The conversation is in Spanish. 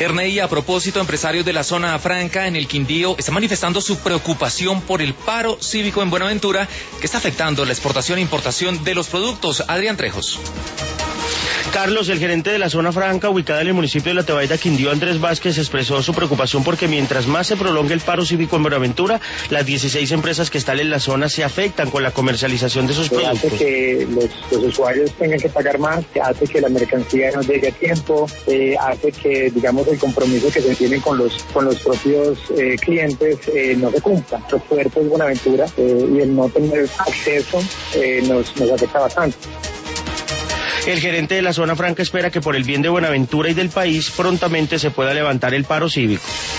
Ernei, a propósito, empresarios de la zona franca en el Quindío están manifestando su preocupación por el paro cívico en Buenaventura que está afectando la exportación e importación de los productos. Adrián Trejos. Carlos, el gerente de la zona franca ubicada en el municipio de La Tebaida, Quindío, Andrés Vázquez, expresó su preocupación porque mientras más se prolongue el paro cívico en Buenaventura, las 16 empresas que están en la zona se afectan con la comercialización de sus productos. Hace que los usuarios tengan que pagar más, hace que la mercancía no llegue a tiempo, hace que, digamos, el compromiso que se tiene con los propios clientes no se cumpla. Los puertos de Buenaventura y el no tener acceso nos afecta bastante. El gerente de la zona franca espera que por el bien de Buenaventura y del país prontamente se pueda levantar el paro cívico.